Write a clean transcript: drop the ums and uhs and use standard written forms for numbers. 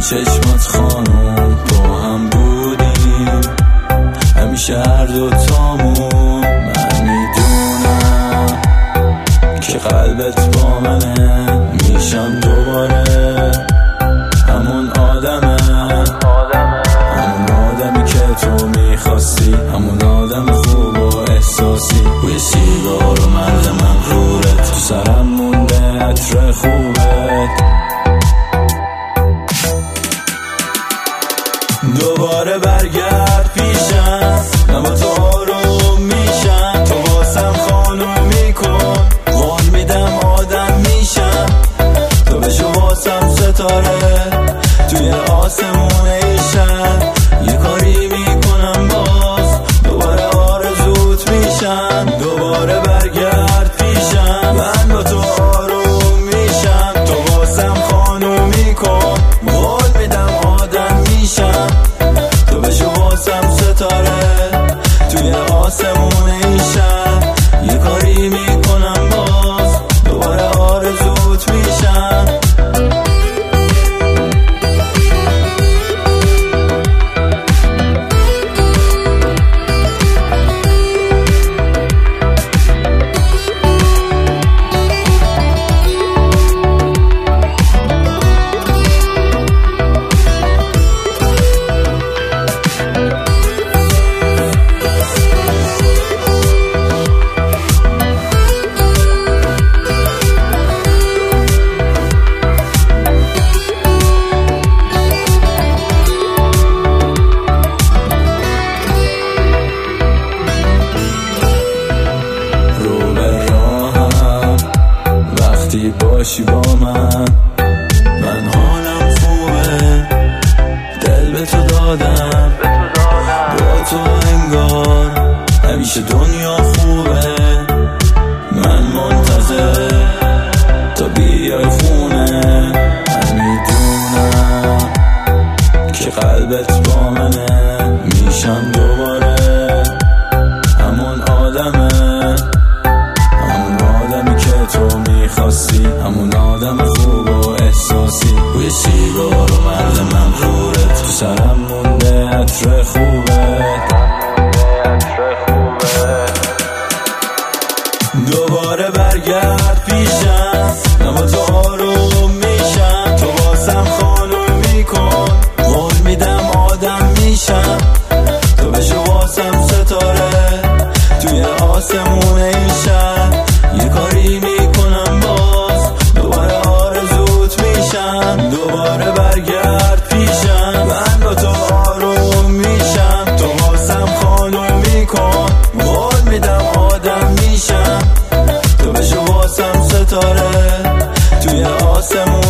چشمات خانم با هم بودیم همیشه هر دوتامون. من میدونم که قلبت با منه، میشم دوباره همون آدمه، همون آدمی که تو میخواستی، همون آدم خوب و احساسی. بوی سیگار و مرد مغرورت تو سرم مونده، عطر خوبت. دوباره برگرد پیشم، من با تو آروم میشم، تو واسم خانومی کن، قول میدم آدم میشم، تو بشو واسم ستاره توی آسمون ایشم. یه کاری میکنم باز دوباره آرزوت میشم. دوباره برگرد پیشم، من با تو آروم میشم، تو واسم خانومی کن، قول میدم آدم میشم، تو بشو واسم ستاره توی آسمون ایشم. یه کاری میکنم باز دوباره آرزوت میشم. وقتی باشی با من حالم خوبه، دل به تو دادم، با تو انگار همیشه دنیا خوبه. من منتظر تا بیای خونه، من میدونم که قلبت با منه، میشم دوباره همون آدمه، همون آدمی که تو میخواستی، همون آدم خوب و احساسی. بوی سیگار و مرد مغرورت تو سرم مونده، عطر خوبت. دوباره برگرد پیشم، من با تو آروم میشم، تو واسم خانومی کن، قول میدم آدم میشم، تو بشو واسم ستاره توی آسمون ایشم. یه کاری میکنم باز دوباره آرزوت میشم. دوباره برگرد پیشم، من با تو آروم میشم، تو واسم خانومی کن، قول میدم آدم میشم، تو بشو واسم ستاره توی آسمون